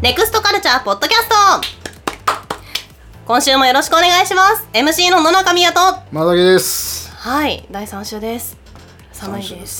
ネクストカルチャーポッドキャスト、今週もよろしくお願いします。 MC の野中美也とまだけです。 はい、第3週です。寒いです。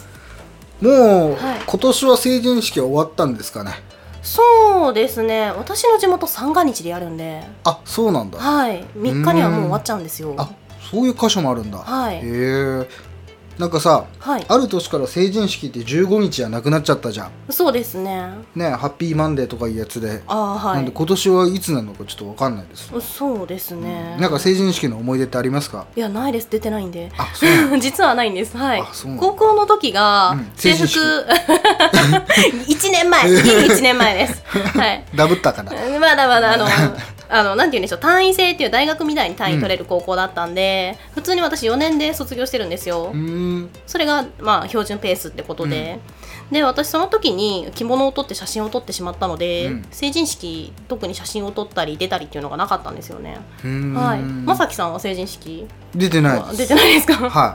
もう、 はい、 今年は成人式は終わったんですかね。 そうですね、私の地元三が日でやるんで。 あ、そうなんだ。 はい、3日にはもう終わっちゃうんですよ。 あ、そういう箇所もあるんだ。 はい。 へえ。なんかさ、 はい、 ある年から成人式って15日じゃなくなっちゃったじゃん。 そうですね。 ね、ハッピーマンデーとかいうやつで。 あ、はい。 なんで今年はいつなのかちょっと分かんないです。 そうですね。 なんか成人式の思い出ってありますか？ いや、ないです。出てないんで。 あ、そうなんだ。 実はないんです。はい。 あ、そうなんだ。 高校の時が制服、1年前、1年前です。はい。 ダブったかな。 まだまだなんて言うんでしょう、単位制っていう大学みたいに単位取れる高校だったんで、普通に私4年で卒業してるんですよ。それがまあ標準ペースってことで、で私その時に着物を撮って写真を撮ってしまったので、成人式特に写真を撮ったり出たりっていうのがなかったんですよね。はい。まさきさんは成人式出てないです。 出てないですか？ はい。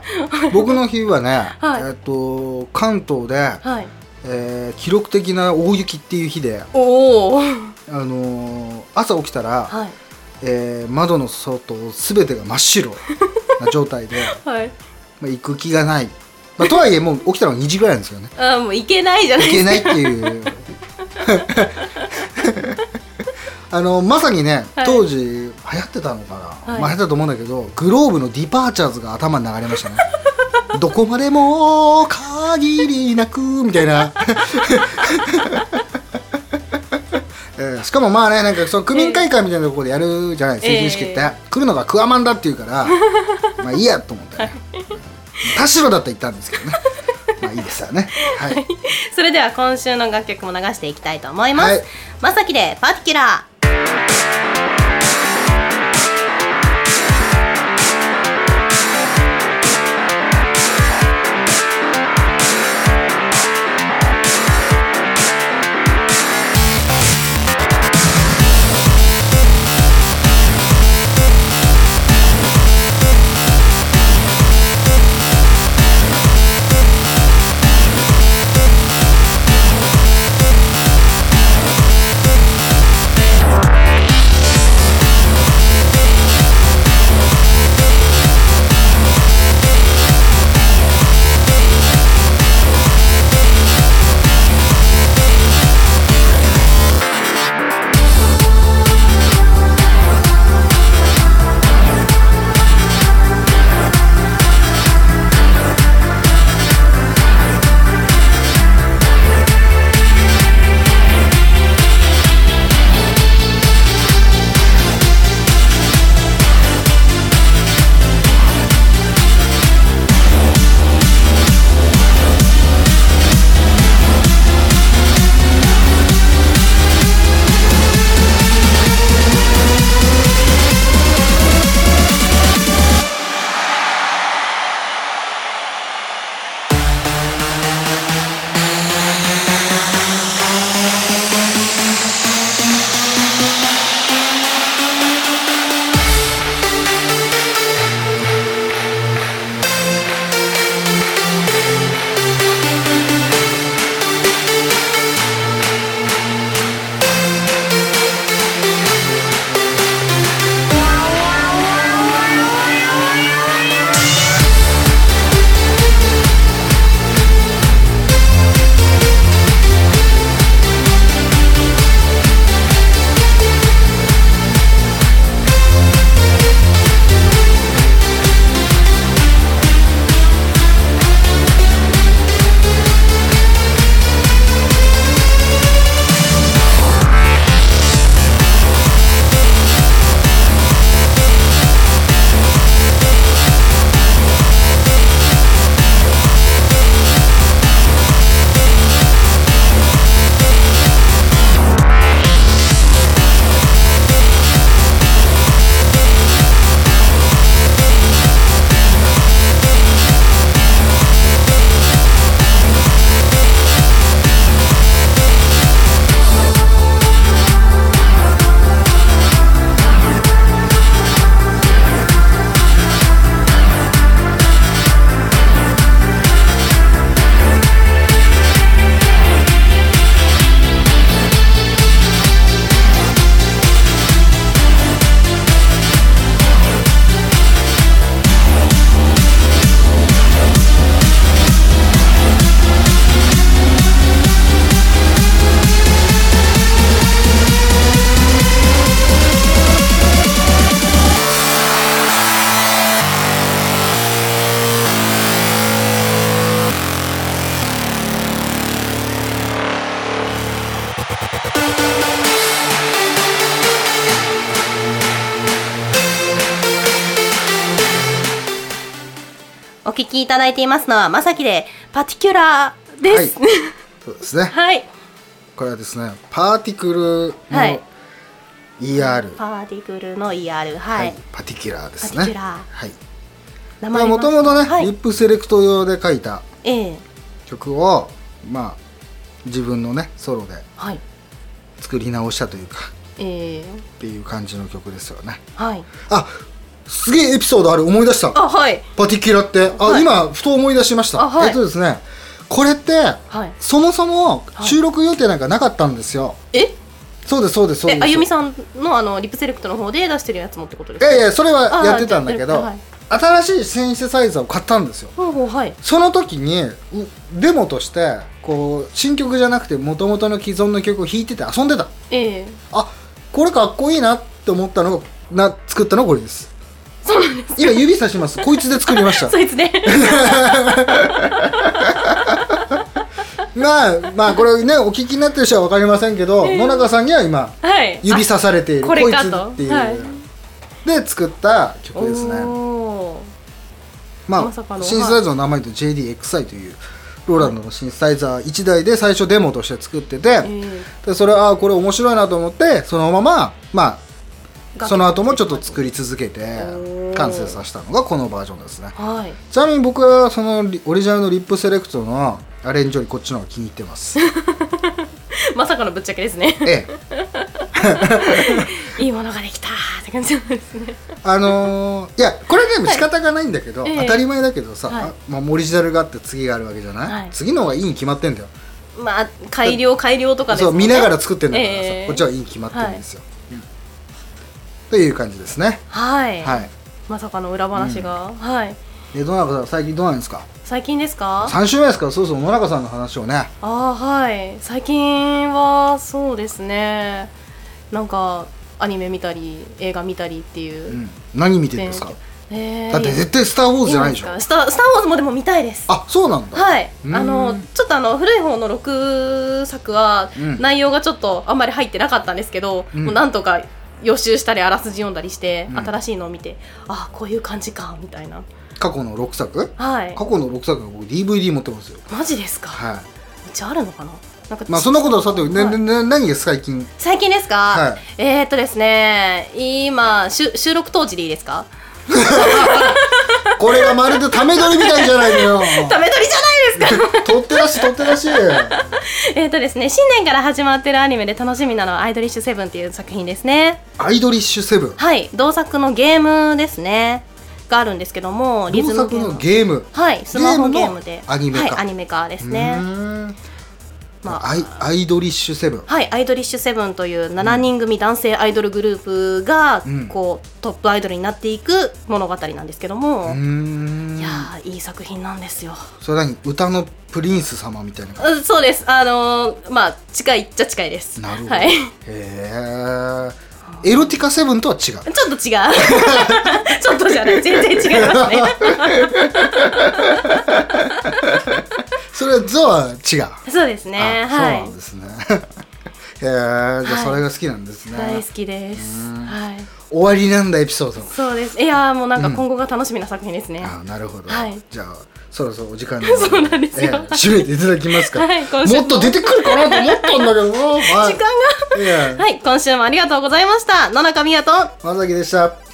僕の日はね、 はい、 関東で、 はい、 記録的な大雪っていう日で、 お朝起きたら、はい、窓の外すべてが真っ白な状態で、はい、行く気がない、とはいえもう起きたのが2時ぐらいなんですよね。 あ、もう行けないじゃないですか。 行けないっていうまさにね、当時流行ってたのかな、流行ってたと思うんだけど、グローブのディパーチャーズが頭に流れましたね。どこまでも限りなくみたいなしかもまあね、なんかその区民会館みたいなところでやるじゃない、成人式って、来るのがクワマンだって言うからまあいいやと思ってね、田代だったら行ったんですけどね。まあいいですよね。はい。 それでは今週の楽曲も流していきたいと思います。はい、まさきでパーティキュラー。 聞きいただいていますのはまさきでパティキュラーです。 はい、そうですね。 はい。 これはですね、パーティクルの ER、 パーティクルの ER、はい、 パティキュラーですね。 パティキュラー、 はい。もともとね、リップセレクト用で書いた曲を、まあ自分のねソロで作り直したというか、っていう感じの曲ですよね。 はい。 あ、すげえエピソードある、思い出した。 あ、はい。 パティキュラって、今ふと思い出しました。ですね、これって、そもそも収録予定なんかなかったんですよ。そうですそうですそうです。 あゆみさんのリップセレクトの方で出してるやつもってことですか？ いやいや、それはやってたんだけど、新しいシンセサイザーを買ったんですよ。その時にデモとしてこう新曲じゃなくて元々の既存の曲を弾いてて遊んでた。あ、これかっこいいなって思ったのが作ったのがこれです。 そうなんです。 今指さします。こいつで作りました。 そいつで。 まあこれね、お聞きになってる人は分かりませんけど、野中さんには今、指さされているこいつっていう、で作った曲ですね。まあシンセサイザーの名前と JD-XI というローランドのシンセサイザー1台で最初デモとして作ってて、でそれこれ面白いなと思ってそのままその後もちょっと作り続けて完成させたのがこのバージョンですね。ちなみに僕はそのオリジナルのリップセレクトのアレンジよりこっちの方が気に入ってます。 まさかのぶっちゃけですね。いいものができたって感じなんですね。 いやこれでも仕方がないんだけど、当たり前だけどさ、オリジナルがあって次があるわけじゃない、次の方がいいに決まってんだよ。 まあ改良とかですね。 そう見ながら作ってんだからさ、こっちはいいに決まってるんですよ。という感じですね。 はい。まさかの裏話が。はい。 野中さん最近どうなんですか？ 最近ですか ？3週目ですから、そうそう野中さんの話をね。 はい。最近はそうですね。なんかアニメ見たり映画見たりっていう。 何見てるんですか？だって絶対スター・ウォーズじゃないでしょ。 スター・ウォーズもでも見たいです。 あ、そうなんだ。 はい。ちょっと古い方の6作は内容がちょっとあんまり入ってなかったんですけど、もうなんとか予習したりあらすじ読んだりして、新しいのを見て、こういう感じかみたいな。 過去の6作？ はい。 過去の6作は僕 DVD 持ってますよ。 マジですか？はい。うちあるのかな？ まあそんなことはさておき、何が最近ですか？ですね、今収録当時でいいですか？ これがまるでため撮りみたいじゃないのよ。 ため撮りじゃないですか。 撮ってらしですね、新年から始まってるアニメで楽しみなのはアイドリッシュセブンっていう作品ですね。 アイドリッシュセブン。 はい、同作のゲームですね。があるんですけども、 リズムゲーム。 はい、スマホゲームでアニメ化。 はい、アニメ化ですね。 アイドリッシュセブン。 はい、アイドリッシュセブンという7人組男性アイドルグループがこうトップアイドルになっていく物語なんですけども、いやいい作品なんですよ。 それ何、歌のプリンス様みたいな感じ？ そうです。まあ近いっちゃ近いです。 なるほど。はい。エロティカセブンとは違う。ちょっと違う。ちょっとじゃない、全然違いますね。 それはゾは違う。 そうですね。 そうなんですね。じゃあそれが好きなんですね。 大好きです。はい。 終わりなんだエピソード。 そうです。いやもうなんか今後が楽しみな作品ですね。 なるほど。じゃあそろそろお時間で。そうなんですよ。 締めていただきますか。もっと出てくるかなと思ったんだけど。 時間が。はい、今週もありがとうございました。野中美也とまさきでした。